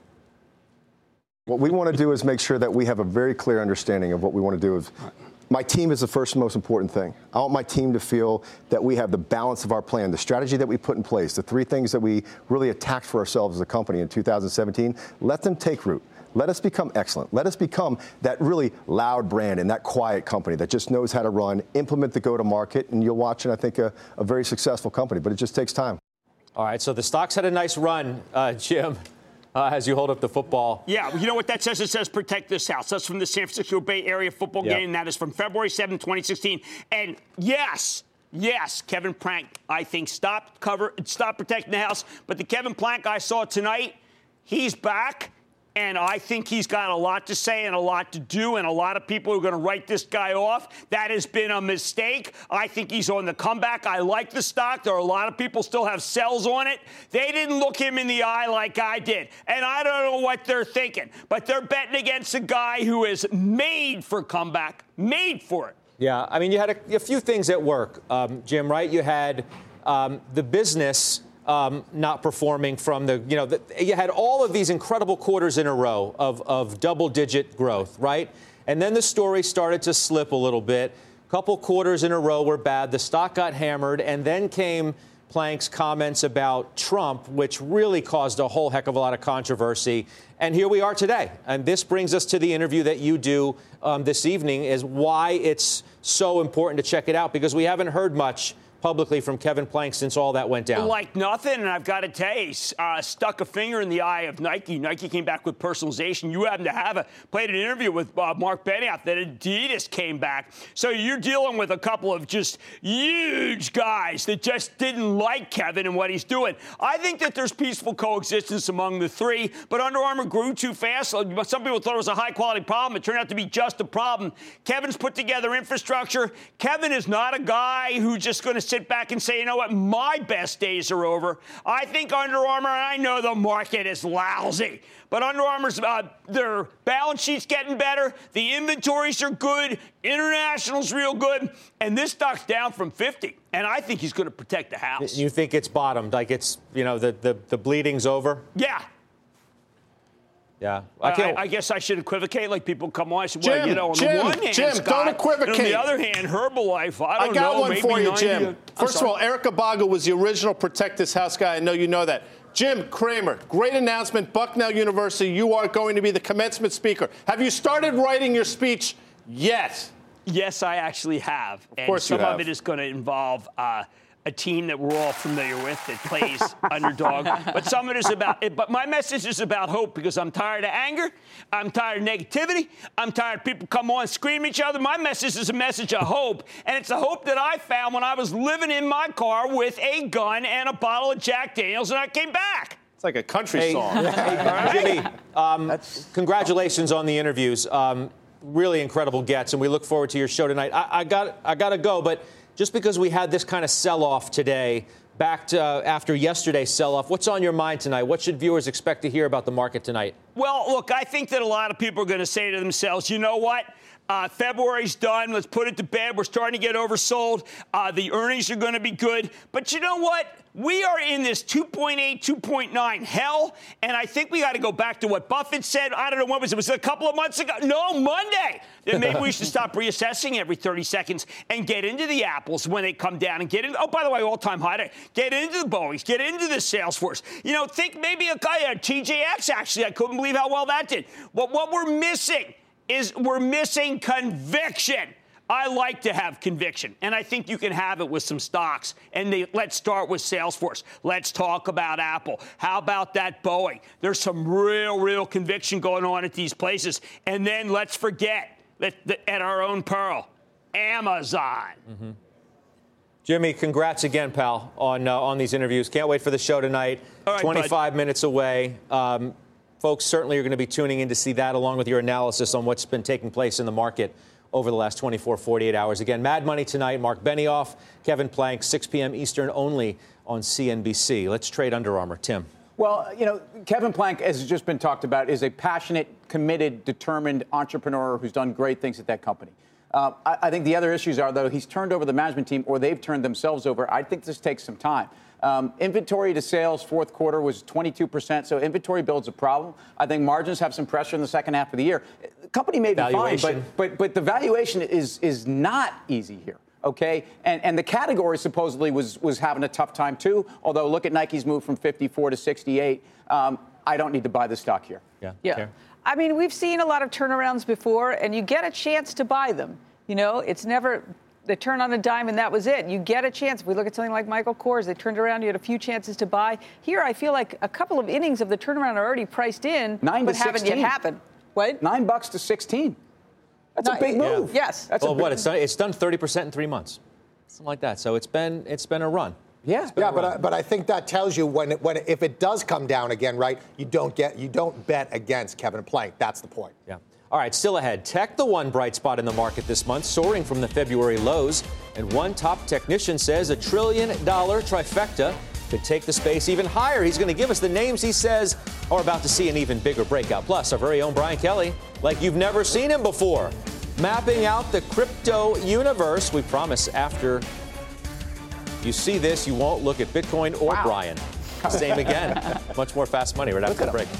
S12: What we want to do is make sure that we have a very clear understanding of what we want to do. Is my team is the first and most important thing. I want my team to feel that we have the balance of our plan, the strategy that we put in place, the three things that we really attacked for ourselves as a company in two thousand seventeen. Let them take root. Let us become excellent. Let us become that really loud brand and that quiet company that just knows how to run, implement the go-to-market, and you'll watch, and I think, a, a very successful company. But it just takes time.
S3: All right, so the stock's had a nice run, uh, Jim, uh, as you hold up the football.
S11: Yeah, you know what that says? It says protect this house. That's from the San Francisco Bay Area football
S3: yep.
S11: game. That is from February seventh, twenty sixteen. And yes, yes, Kevin Plank, I think, stopped cover, stopped protecting the house. But the Kevin Plank I saw tonight, he's back. And I think he's got a lot to say and a lot to do, and a lot of people are going to write this guy off. That has been a mistake. I think he's on the comeback. I like the stock. There are a lot of people still have sells on it. They didn't look him in the eye like I did. And I don't know what they're thinking, but they're betting against a guy who is made for comeback, made for it.
S3: Yeah, I mean, you had a, a few things at work, um, Jim, right? You had um, the business Um, not performing from the, you know, the, you had all of these incredible quarters in a row of, of double-digit growth, right? And then the story started to slip a little bit. A couple quarters in a row were bad. The stock got hammered, and then came Plank's comments about Trump, which really caused a whole heck of a lot of controversy. And here we are today. And this brings us to the interview that you do um, this evening, is why it's so important to check it out, because we haven't heard much publicly from Kevin Plank since all that went down.
S11: Like nothing, and I've got to tell you, uh, stuck a finger in the eye of Nike. Nike came back with personalization. You happen to have a, played an interview with uh, Mark Benioff that Adidas came back. So you're dealing with a couple of just huge guys that just didn't like Kevin and what he's doing. I think that there's peaceful coexistence among the three, but Under Armour grew too fast. Some people thought it was a high-quality problem. It turned out to be just a problem. Kevin's put together infrastructure. Kevin is not a guy who's just going to sit back and say, you know what, my best days are over. I think Under Armour, and I know the market is lousy, but Under Armour's, uh, their balance sheet's getting better. The inventories are good. International's real good. And this stock's down from fifty. And I think he's going to protect the house.
S3: You think it's bottomed, like it's, you know, the, the, the bleeding's over?
S11: Yeah.
S3: Yeah,
S11: I, I, I guess I should equivocate. Like people come on, I said,
S4: Jim,
S11: well, you know, on
S4: Jim,
S11: the one hand,
S4: Jim,
S11: Scott,
S4: don't equivocate.
S11: And on the other hand, Herbalife. I don't
S4: I got
S11: know,
S4: one
S11: maybe
S4: for you,
S11: ninety
S4: Jim. First of all, Eric Abago was the original Protect This House guy. I know you know that. Jim Cramer, great announcement. Bucknell University, you are going to be the commencement speaker. Have you started writing your speech yet?
S11: Yes, I actually have.
S4: Of course
S11: and
S4: you
S11: some
S4: have.
S11: of it is going to involve uh, a team that we're all familiar with that plays underdog. But some of it is about it. But my message is about hope, because I'm tired of anger. I'm tired of negativity. I'm tired of people come on and scream at each other. My message is a message of hope. And it's a hope that I found when I was living in my car with a gun and a bottle of Jack Daniels, and I came back.
S4: It's like a country
S3: hey,
S4: song.
S3: Hey, Jimmy, um, congratulations on the interviews. Um, really incredible gets, and we look forward to your show tonight. I, I got I got to go, but just because we had this kind of sell-off today, back to uh, after yesterday's sell-off, what's on your mind tonight? What should viewers expect to hear about the market tonight?
S11: Well, look, I think that a lot of people are going to say to themselves, you know what? Uh, February's done. Let's put it to bed. We're starting to get oversold. Uh, the earnings are going to be good. But you know what? We are in this two point eight, two point nine hell, and I think we got to go back to what Buffett said. I don't know, what was it? Was it a couple of months ago? No, Monday. Then maybe we should stop reassessing every thirty seconds and get into the Apples when they come down and get in. Oh, by the way, all-time high day. Get into the Boeings. Get into the Salesforce. You know, think maybe a guy, a T J X, actually. I couldn't believe how well that did. What, what we're missing is we're missing conviction. I like to have conviction, and I think you can have it with some stocks. And they, let's start with Salesforce. Let's talk about Apple. How about that Boeing? There's some real, real conviction going on at these places. And then let's forget that, that at our own peril, Amazon.
S3: Mm-hmm. Jimmy, congrats again, pal, on uh, on these interviews. Can't wait for the show tonight.
S11: All right,
S3: twenty-five
S11: bud.
S3: minutes away. Um, folks certainly are going to be tuning in to see that, along with your analysis on what's been taking place in the market over the last twenty-four, forty-eight hours. Again, Mad Money tonight. Mark Benioff, Kevin Plank, six p.m. Eastern only on C N B C. Let's trade Under Armour. Tim.
S6: Well, you know, Kevin Plank, as has just been talked about, is a passionate, committed, determined entrepreneur who's done great things at that company. Uh, I, I think the other issues are, though, he's turned over the management team or they've turned themselves over. I think this takes some time. Um, inventory to sales fourth quarter was twenty-two percent, so inventory builds a problem. I think margins have some pressure in the second half of the year. The company may be fine, but, but, but the valuation is, is not easy here. OK, and and the category supposedly was was having a tough time, too, although look at Nike's move from fifty-four to sixty-eight. Um, I don't need to buy the stock here.
S3: Yeah.
S5: Yeah.
S3: Karen?
S5: I mean, we've seen a lot of turnarounds before, and you get a chance to buy them. You know, it's never they turn on a dime and that was it. You get a chance. If we look at something like Michael Kors, they turned around. You had a few chances to buy. Here, I feel like a couple of innings of the turnaround are already priced in,
S6: Nine
S5: but
S6: to
S5: haven't
S6: sixteen.
S5: yet happened. What?
S6: Nine bucks to sixteen. That's
S5: Nine,
S6: a big move.
S5: Yeah. Yes.
S6: That's
S3: well,
S6: a big
S3: what it's done? It's done thirty percent in three months, something like that. So it's been it's been a run.
S6: Yeah,
S7: yeah, but I, but I think that tells you when it, when it, if it does come down again, right? You don't get you don't bet against Kevin Plank. That's the point.
S3: Yeah. All right, still ahead. Tech, the one bright spot in the market this month, soaring from the February lows, and one top technician says a trillion dollar trifecta could take the space even higher. He's going to give us the names he says are about to see an even bigger breakout. Plus, our very own Brian Kelly, like you've never seen him before, mapping out the crypto universe. We promise after you see this, you won't look at Bitcoin or
S6: wow.
S3: Brian. Same again. Much more Fast Money right after the break.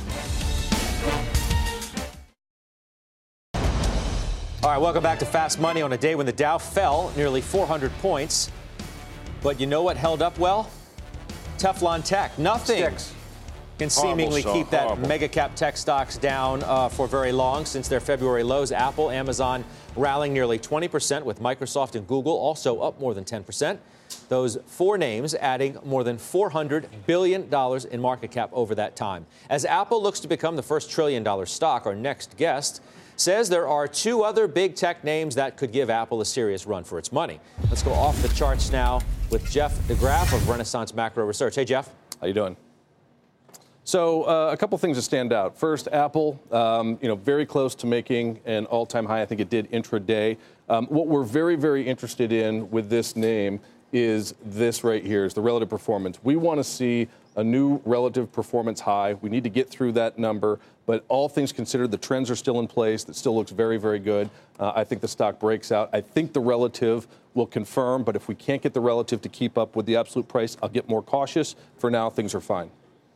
S3: All right, welcome back to Fast Money on a day when the Dow fell nearly four hundred points. But you know what held up well? Teflon Tech. Nothing
S6: Sticks.
S3: can seemingly
S4: Horrible,
S3: keep that
S4: horrible.
S3: mega cap tech stocks down uh, for very long since their February lows. Apple, Amazon rallying nearly twenty percent, with Microsoft and Google also up more than ten percent. Those four names adding more than four hundred billion dollars in market cap over that time. As Apple looks to become the first trillion dollar stock, our next guest says there are two other big tech names that could give Apple a serious run for its money. Let's go off the charts now with Jeff DeGraff of Renaissance Macro Research. Hey, Jeff.
S13: How you doing? So uh, a couple things that stand out. First, Apple, um, you know, very close to making an all-time high. I think it did intraday. Um, what we're very, very interested in with this name is this right here, is the relative performance. We want to see a new relative performance high. We need to get through that number. But all things considered, the trends are still in place. That still looks very, very good. Uh, I think the stock breaks out. I think the relative will confirm. But if we can't get the relative to keep up with the absolute price, I'll get more cautious. For now, things are fine.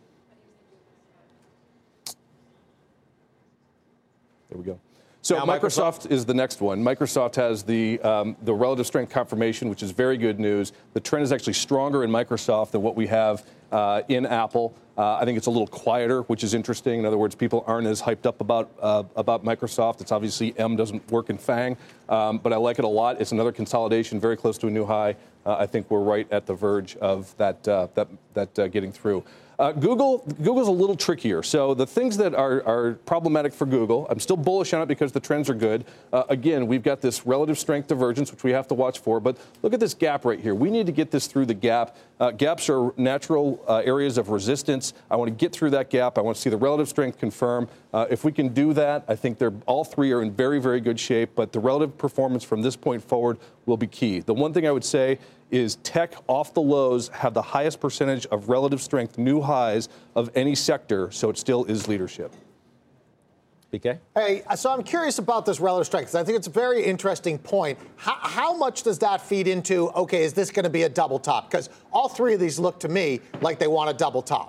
S13: There we go. So
S3: Now
S13: Microsoft,
S3: Microsoft
S13: is the next one. Microsoft has the um, the relative strength confirmation, which is very good news. The trend is actually stronger in Microsoft than what we have uh, in Apple. Uh, I think it's a little quieter, which is interesting. In other words, people aren't as hyped up about uh, about Microsoft. It's obviously M doesn't work in FANG, um, but I like it a lot. It's another consolidation, very close to a new high. Uh, I think we're right at the verge of that uh, that that uh, getting through. Uh, Google, Google's a little trickier. So the things that are, are problematic for Google, I'm still bullish on it because the trends are good. Uh, again, we've got this relative strength divergence, which we have to watch for. But look at this gap right here. We need to get this through the gap. Uh, gaps are natural uh, areas of resistance. I want to get through that gap. I want to see the relative strength confirm. Uh, if we can do that, I think they're all three are in very, very good shape. But the relative performance from this point forward will be key. The one thing I would say is tech off the lows have the highest percentage of relative strength, new highs of any sector, so it still is leadership.
S3: B K?
S7: Hey, so I'm curious about this relative strength, because I think it's a very interesting point. How, how much does that feed into, okay, is this going to be a double top? Because all three of these look to me like they want a double top.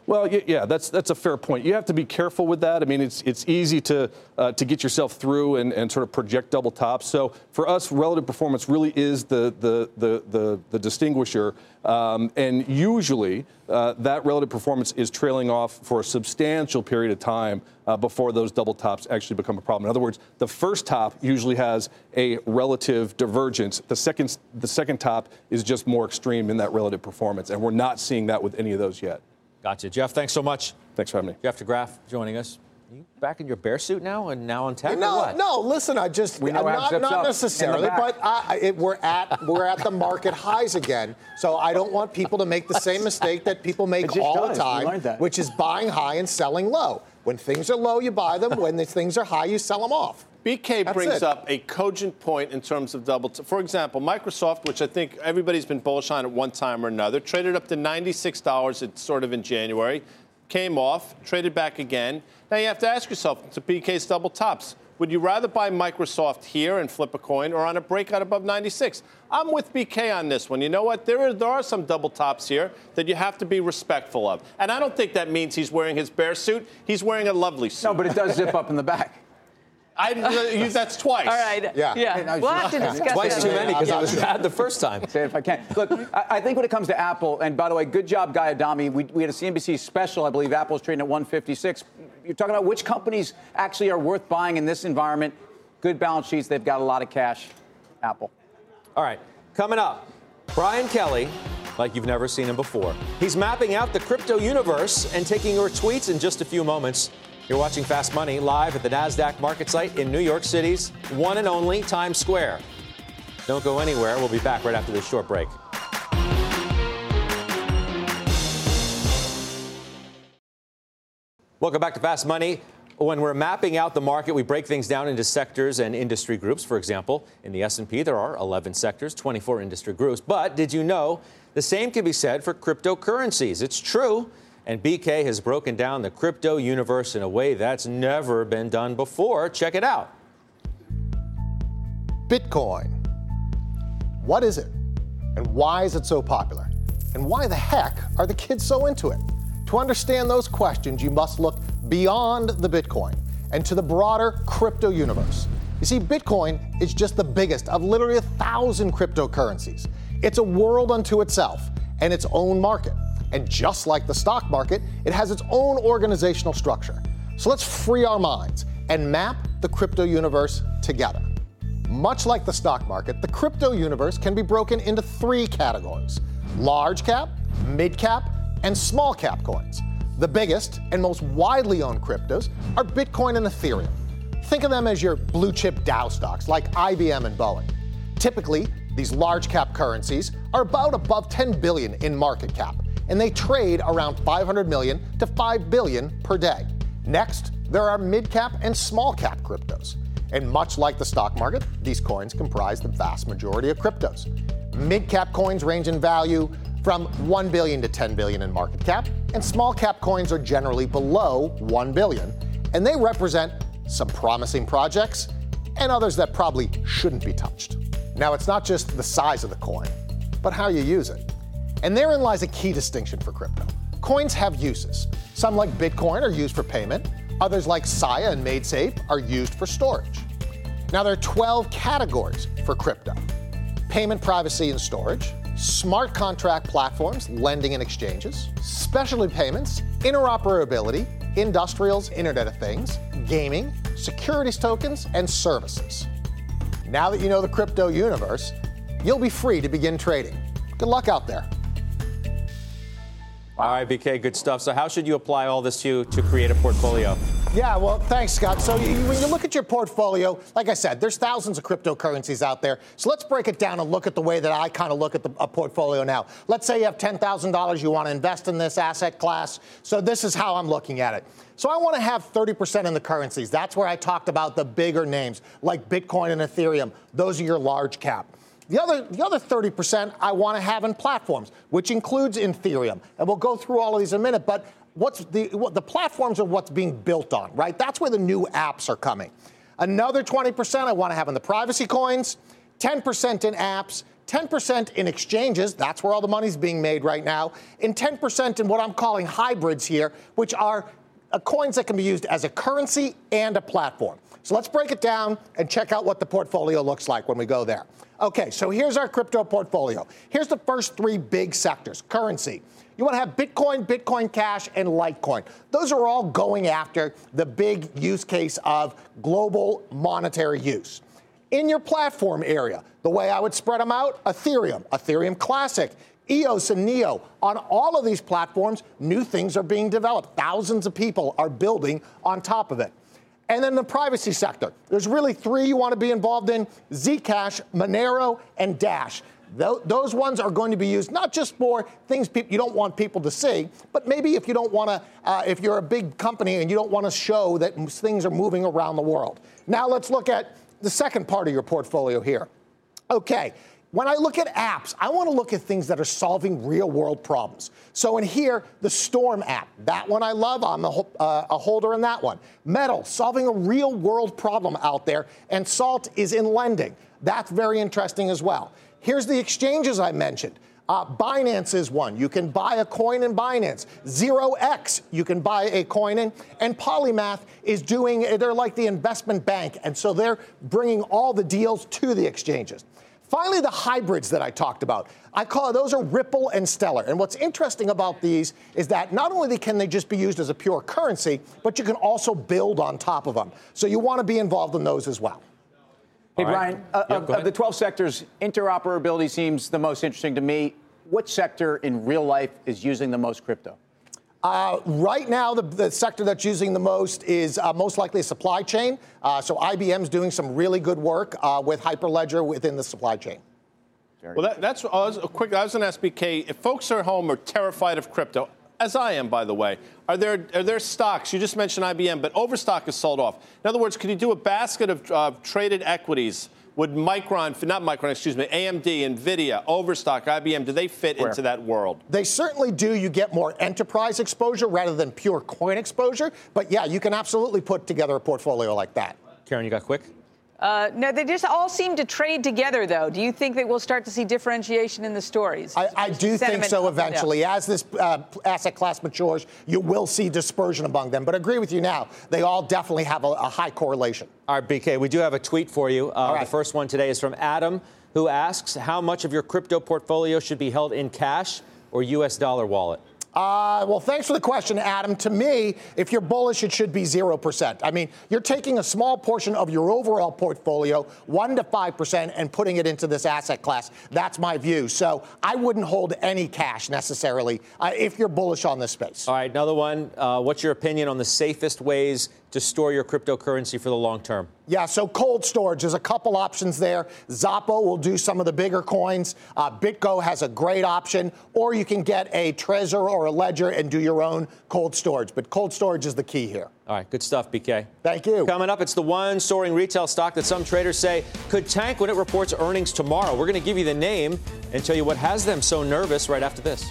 S13: Well, yeah, that's that's a fair point. You have to be careful with that. I mean, it's it's easy to uh, to get yourself through and, and sort of project double tops. So for us, relative performance really is the the the the, the distinguisher. Um, and usually uh, that relative performance is trailing off for a substantial period of time uh, before those double tops actually become a problem. In other words, the first top usually has a relative divergence. The second the second top is just more extreme in that relative performance, and we're not seeing that with any of those yet.
S3: Gotcha. Jeff, thanks so much.
S13: Thanks for having me.
S3: Jeff DeGraff joining us. Are you back in your bear suit now and now on tech?
S7: No,
S3: or what?
S7: no. Listen, I just
S6: We know
S7: I'm
S6: how it
S7: not,
S6: zips
S7: not
S6: up
S7: necessarily,
S6: in the back.
S7: but I, it, we're at we're at the market highs again. So I don't want people to make the same mistake that people make
S6: It just
S7: all
S6: does.
S7: the
S6: We
S7: time,
S6: learned that.
S7: which is buying high and selling low. When things are low, you buy them. When the things are high, you sell them off.
S4: B K
S7: That's
S4: brings
S7: it.
S4: up a cogent point in terms of double. T- For example, Microsoft, which I think everybody's been bullish on at one time or another, traded up to ninety-six dollars. It's sort of in January, came off, traded back again. Now you have to ask yourself, to B K's double tops, would you rather buy Microsoft here and flip a coin or on a breakout above ninety-six? I'm with B K on this one. You know what? There are, there are some double tops here that you have to be respectful of. And I don't think that means he's wearing his bear suit. He's wearing a lovely suit.
S6: No, but it does zip up in the back.
S4: I, uh, that's twice.
S5: All right.
S7: Yeah.
S5: Yeah. We'll have to discuss
S3: Twice
S5: that
S3: too
S5: later.
S3: many because it was bad the first time.
S6: Say it if I can. Look, I, I think when it comes to Apple, and by the way, good job, Guy Adami. We, we had a C N B C special. I believe Apple's trading at one fifty-six. You're talking about which companies actually are worth buying in this environment. Good balance sheets. They've got a lot of cash. Apple.
S3: All right, coming up, Brian Kelly, like you've never seen him before. He's mapping out the crypto universe and taking your tweets in just a few moments. You're watching Fast Money live at the NASDAQ market site in New York City's one and only Times Square. Don't go anywhere. We'll be back right after this short break. Welcome back to Fast Money. When we're mapping out the market, we break things down into sectors and industry groups. For example, in the S and P, there are eleven sectors, twenty-four industry groups. But did you know the same can be said for cryptocurrencies? It's true. And B K has broken down the crypto universe in a way that's never been done before. Check it out.
S7: Bitcoin. What is it? And why is it so popular? And why the heck are the kids so into it? To understand those questions, you must look beyond the Bitcoin and to the broader crypto universe. You see, Bitcoin is just the biggest of literally a thousand cryptocurrencies. It's a world unto itself and its own market. And just like the stock market, it has its own organizational structure. So let's free our minds and map the crypto universe together. Much like the stock market, the crypto universe can be broken into three categories: large cap, mid cap, and small cap coins. The biggest and most widely owned cryptos are Bitcoin and Ethereum. Think of them as your blue chip Dow stocks like I B M and Boeing. Typically, these large cap currencies are about above ten billion in market cap, and they trade around five hundred million to five billion per day. Next, there are mid-cap and small-cap cryptos. And much like the stock market, these coins comprise the vast majority of cryptos. Mid-cap coins range in value from one billion to ten billion in market cap, and small-cap coins are generally below one billion, and they represent some promising projects and others that probably shouldn't be touched. Now, it's not just the size of the coin, but how you use it. And therein lies a key distinction for crypto. Coins have uses. Some, like Bitcoin, are used for payment. Others, like Saya and MaidSafe, are used for storage. Now, there are twelve categories for crypto: payment, privacy, and storage, smart contract platforms, lending and exchanges, specialty payments, interoperability, industrials, Internet of Things, gaming, securities tokens, and services. Now that you know the crypto universe, you'll be free to begin trading. Good luck out there.
S3: All right, B K, good stuff. So how should you apply all this to, to create a portfolio?
S7: Yeah, well, thanks, Scott. So you, when you look at your portfolio, like I said, there's thousands of cryptocurrencies out there. So let's break it down and look at the way that I kind of look at the a portfolio now. Let's say you have ten thousand dollars you want to invest in this asset class. So this is how I'm looking at it. So I want to have thirty percent in the currencies. That's where I talked about the bigger names like Bitcoin and Ethereum. Those are your large cap. The other, the other thirty percent I want to have in platforms, which includes Ethereum. And we'll go through all of these in a minute. But what's the, what, the platforms are what's being built on, right? That's where the new apps are coming. Another twenty percent I want to have in the privacy coins. ten percent in apps, ten percent in exchanges, that's where all the money's being made right now, and ten percent in what I'm calling hybrids here, which are uh, coins that can be used as a currency and a platform. So let's break it down and check out what the portfolio looks like when we go there. Okay, so here's our crypto portfolio. Here's the first three big sectors. Currency. You want to have Bitcoin, Bitcoin Cash, and Litecoin. Those are all going after the big use case of global monetary use. In your platform area, the way I would spread them out, Ethereum, Ethereum Classic, E O S and Neo. On all of these platforms, new things are being developed. Thousands of people are building on top of it. And then the privacy sector. There's really three you want to be involved in: Zcash, Monero, and Dash. Th- those ones are going to be used not just for things pe- you don't want people to see, but maybe if you don't want to, uh, if you're a big company and you don't want to show that things are moving around the world. Now let's look at the second part of your portfolio here. Okay. When I look at apps, I want to look at things that are solving real-world problems. So in here, the Storm app, that one I love. I'm a, uh, a holder in that one. Metal, solving a real-world problem out there. And Salt is in lending. That's very interesting as well. Here's the exchanges I mentioned. Uh, Binance is one. You can buy a coin in Binance. Zero X, you can buy a coin in. And Polymath is doing, they're like the investment bank. And so they're bringing all the deals to the exchanges. Finally, the hybrids that I talked about. I call those are Ripple and Stellar. And what's interesting about these is that not only can they just be used as a pure currency, but you can also build on top of them. So you want to be involved in those as well.
S6: Hey,
S7: All right.
S6: Brian, uh,
S7: Yeah,
S6: of, of the twelve sectors, interoperability seems the most interesting to me. What sector in real life is using the most crypto?
S7: Uh, right now, the, the sector that's using the most is uh, most likely supply chain. Uh, so I B M's doing some really good work uh, with Hyperledger within the supply chain.
S4: Well, that, that's I was, quick. I was going to ask B K, if folks are at home are terrified of crypto, as I am, by the way, are there are there stocks? You just mentioned I B M, but Overstock is sold off. In other words, could you do a basket of uh, traded equities? Would Micron, not Micron, excuse me, A M D, Nvidia, Overstock, I B M, do they fit Where? into that world?
S7: They certainly do. You get more enterprise exposure rather than pure coin exposure. But yeah, you can absolutely put together a portfolio like that.
S3: Karen, you got quick?
S5: Uh, no, they just all seem to trade together, though. Do you think that we'll start to see differentiation in the stories?
S7: I, I do think so eventually. Yeah. As this uh, asset class matures, you will see dispersion among them. But I agree with you now. They all definitely have a, a high correlation.
S3: All right, B K, we do have a tweet for you. Uh,
S7: right.
S3: The first one today is from Adam, who asks, how much of your crypto portfolio should be held in cash or U S dollar wallet?
S7: Uh, well, thanks for the question, Adam. To me, if you're bullish, it should be zero percent. I mean, you're taking a small portion of your overall portfolio, one to five percent, and putting it into this asset class. That's my view. So I wouldn't hold any cash necessarily uh, if you're bullish on this space.
S3: All right, another one. Uh, what's your opinion on the safest ways to store your cryptocurrency for the long term?
S7: Yeah, so cold storage, there's a couple options there. Zoppo will do some of the bigger coins. Uh, BitGo has a great option. Or you can get a Trezor or a Ledger and do your own cold storage. But cold storage is the key here.
S3: All right, good stuff, B K.
S7: Thank you.
S3: Coming up, it's the one soaring retail stock that some traders say could tank when it reports earnings tomorrow. We're going to give you the name and tell you what has them so nervous right after this.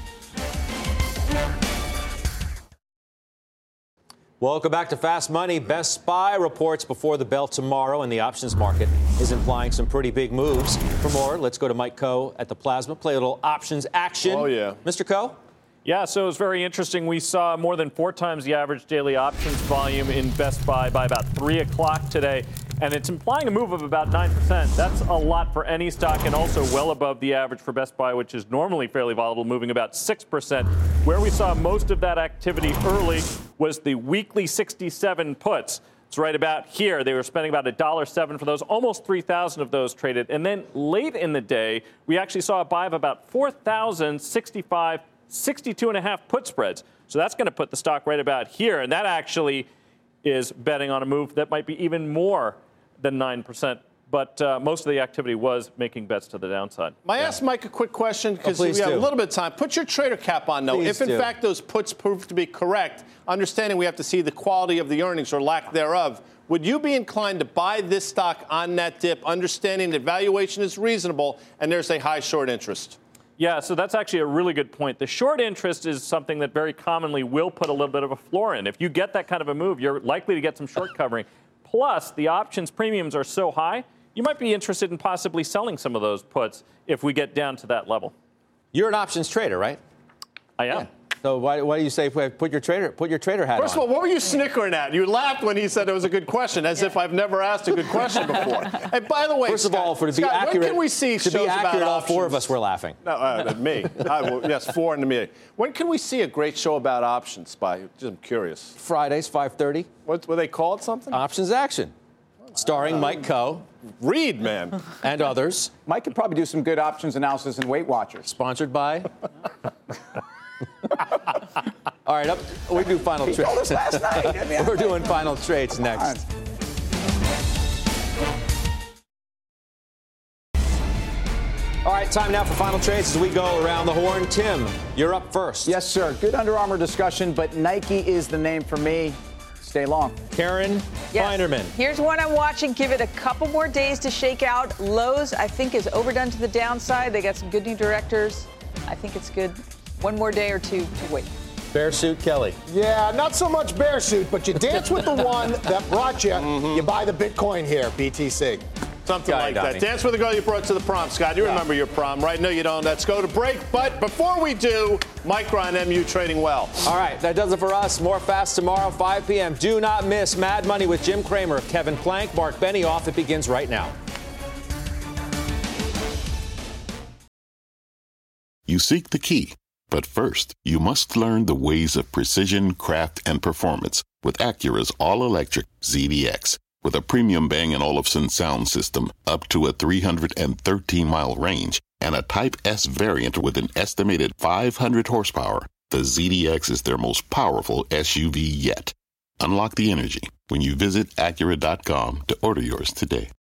S3: Welcome back to Fast Money. Best Buy reports before the bell tomorrow, and the options market is implying some pretty big moves. For more, let's go to Mike Coe at the Plasma, play a little options action.
S4: Oh, yeah.
S3: Mister Coe?
S14: Yeah, so it was very interesting. We saw more than four times the average daily options volume in Best Buy by about three o'clock today, and it's implying a move of about nine percent. That's a lot for any stock and also well above the average for Best Buy, which is normally fairly volatile, moving about six percent. Where we saw most of that activity early was the weekly sixty-seven puts. It's right about here. They were spending about one dollar seven for those. Almost three thousand of those traded. And then late in the day, we actually saw a buy of about four thousand sixty-five sixty-two and a half put spreads. So that's going to put the stock right about here. And that actually is betting on a move that might be even more than nine percent. But uh, most of the activity was making bets to the downside.
S4: May I
S14: yeah.
S4: ask Mike a quick question? Because
S3: oh,
S4: we have
S3: do.
S4: a little bit of time. Put your trader cap on, though.
S3: Please
S4: if, in
S3: do.
S4: fact, those puts prove to be correct, understanding we have to see the quality of the earnings or lack thereof, would you be inclined to buy this stock on that dip, understanding that valuation is reasonable and there's a high short interest?
S14: Yeah, so that's actually a really good point. The short interest is something that very commonly will put a little bit of a floor in. If you get that kind of a move, you're likely to get some short covering. Plus, the options premiums are so high, you might be interested in possibly selling some of those puts if we get down to that level.
S3: You're an options trader, right?
S14: I am.
S3: Yeah. So why, why do you say put your trader put your trader hat
S4: First
S3: on?
S4: of all, what were you snickering at? You laughed when he said it was a good question, as if I've never asked a good question before. And by the way,
S3: First
S4: Scott,
S3: of all, for to be
S4: Scott,
S3: accurate,
S4: when can we see
S3: to
S4: shows
S3: be accurate,
S4: about
S3: all
S4: options?
S3: four of us were laughing.
S4: No, uh, me. I, well, yes, four and me. When can we see a great show about options? By just I'm curious.
S3: Fridays, five thirty.
S4: What were they called? Something?
S3: Options Action, starring uh, Mike Coe.
S4: Read, man.
S3: And others.
S6: Mike could probably do some good options analysis in Weight Watchers.
S3: Sponsored by. All right, up, we do final trades.
S6: He told us last night. I mean,
S3: We're doing final trades next. All right, time now for final trades as we go around the horn. Tim, you're up first.
S6: Yes, sir. Good Under Armour discussion, but Nike is the name for me. Stay long.
S3: Karen
S5: yes.
S3: Feinerman.
S5: Here's one I'm watching. Give it a couple more days to shake out. Lowe's, I think, is overdone to the downside. They got some good new directors. I think it's good. One more day or two to wait.
S3: Bear suit, Kelly.
S7: Yeah, not so much bear suit, but you dance with the one that brought you. Mm-hmm. You buy the Bitcoin here, B T C.
S4: Something
S3: Guy
S4: like
S3: Donnie.
S4: that. Dance with the girl you brought to the prom, Scott. You yeah. remember your prom, right? No, you don't. Let's go to break. But before we do, Micron M U trading well.
S3: All right, that does it for us. More Fast tomorrow, five p.m. Do not miss Mad Money with Jim Cramer, Kevin Plank, Mark Benioff. It begins right now.
S15: You seek the key, but first, you must learn the ways of precision, craft, and performance with Acura's all-electric Z D X. With a premium Bang and Olufsen sound system up to a three hundred thirteen mile range and a Type S variant with an estimated five hundred horsepower, the Z D X is their most powerful S U V yet. Unlock the energy when you visit Acura dot com to order yours today.